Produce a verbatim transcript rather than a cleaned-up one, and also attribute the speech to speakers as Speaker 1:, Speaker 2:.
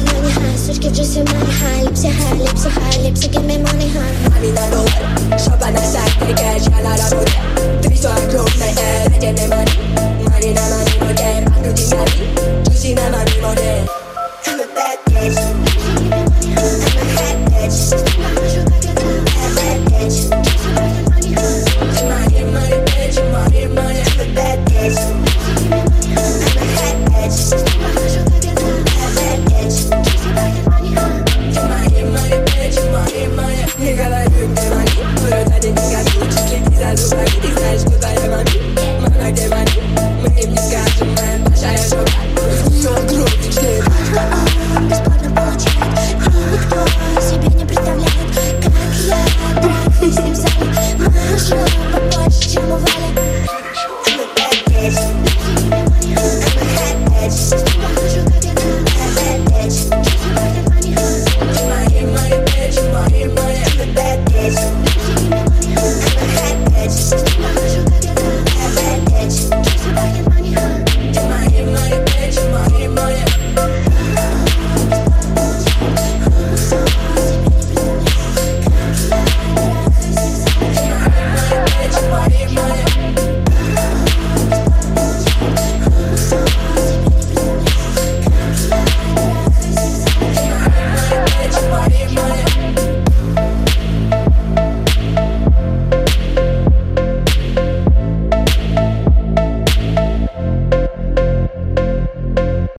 Speaker 1: money high, switch que just your money high. Lips are high, lips are high, lips are give me money high. Money na no one, shop on the side, take cash, y'all out of it. Three star clothes like that, I get the money. Money na money, no damn, I do the money. Juicy na money, no damn. I'm a bad bitch.